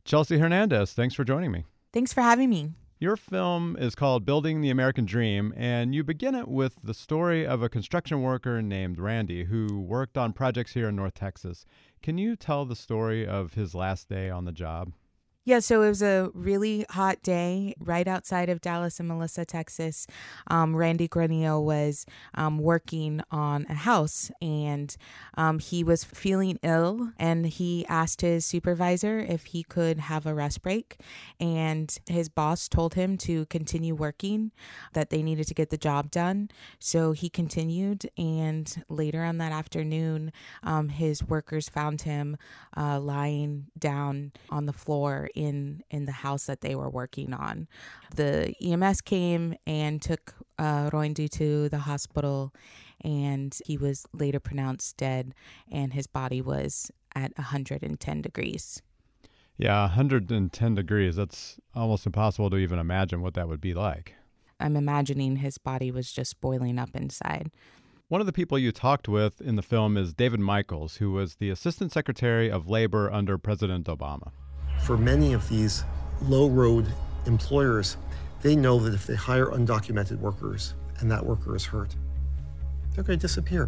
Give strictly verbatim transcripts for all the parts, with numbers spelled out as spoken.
Chelsea Hernandez, thanks for joining me. Thanks for having me. Your film is called Building the American Dream, and you begin it with the story of a construction worker named Randy who worked on projects here in North Texas. Can you tell the story of his last day on the job? Yeah, so it was a really hot day right outside of Dallas and Melissa, Texas. Um, Randy Granillo was um, working on a house, and um, he was feeling ill, and he asked his supervisor if he could have a rest break, and his boss told him to continue working, that they needed to get the job done. So he continued, and later on that afternoon, um, his workers found him uh, lying down on the floor in in the house that they were working on. The E M S came and took uh, Roindy to the hospital, and he was later pronounced dead, and his body was at one hundred ten degrees. Yeah, one hundred ten degrees. That's almost impossible to even imagine what that would be like. I'm imagining his body was just boiling up inside. One of the people you talked with in the film is David Michaels, who was the Assistant Secretary of Labor under President Obama. For many of these low-road employers, they know that if they hire undocumented workers and that worker is hurt, they're going to disappear.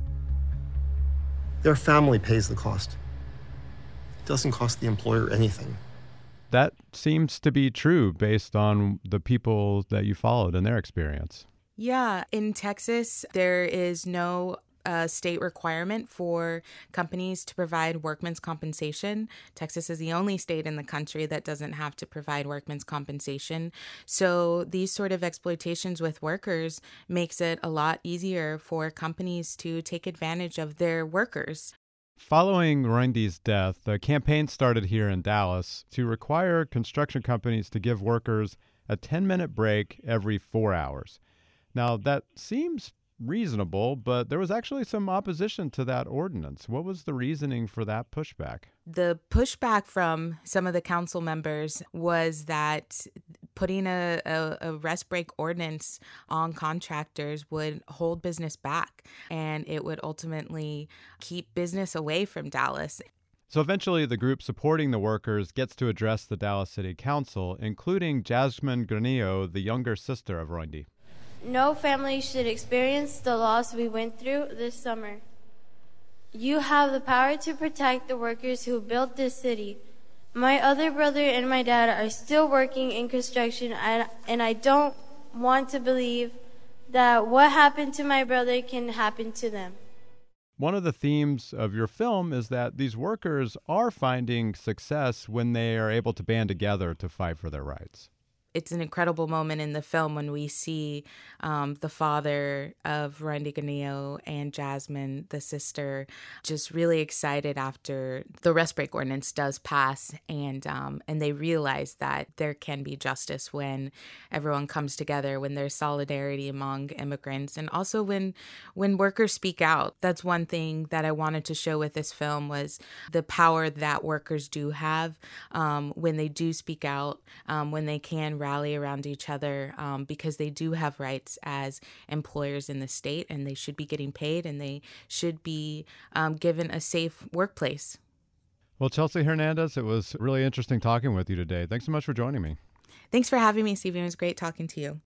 Their family pays the cost. It doesn't cost the employer anything. That seems to be true based on the people that you followed and their experience. Yeah, in Texas, there is no uh, state requirement for companies to provide workmen's compensation. Texas is the only state in the country that doesn't have to provide workmen's compensation. So these sort of exploitations with workers makes it a lot easier for companies to take advantage of their workers. Following Roindy's death, a campaign started here in Dallas to require construction companies to give workers a ten-minute break every four hours. Now, that seems reasonable, but there was actually some opposition to that ordinance. What was the reasoning for that pushback? The pushback from some of the council members was that putting a, a, a rest break ordinance on contractors would hold business back, and it would ultimately keep business away from Dallas. So eventually, the group supporting the workers gets to address the Dallas City Council, including Jasmine Granillo, the younger sister of Roindy. No family should experience the loss we went through this summer. You have the power to protect the workers who built this city. My other brother and my dad are still working in construction, and, and I don't want to believe that what happened to my brother can happen to them. One of the themes of your film is that these workers are finding success when they are able to band together to fight for their rights. It's an incredible moment in the film when we see um, the father of Randy Granillo and Jasmine, the sister, just really excited after the rest break ordinance does pass, and um, and they realize that there can be justice when everyone comes together, when there's solidarity among immigrants, and also when when workers speak out. That's one thing that I wanted to show with this film was the power that workers do have um, when they do speak out, um, when they can rally around each other, um, because they do have rights as employers in the state, and they should be getting paid, and they should be um, given a safe workplace. Well, Chelsea Hernandez, it was really interesting talking with you today. Thanks so much for joining me. Thanks for having me, Stephen. It was great talking to you.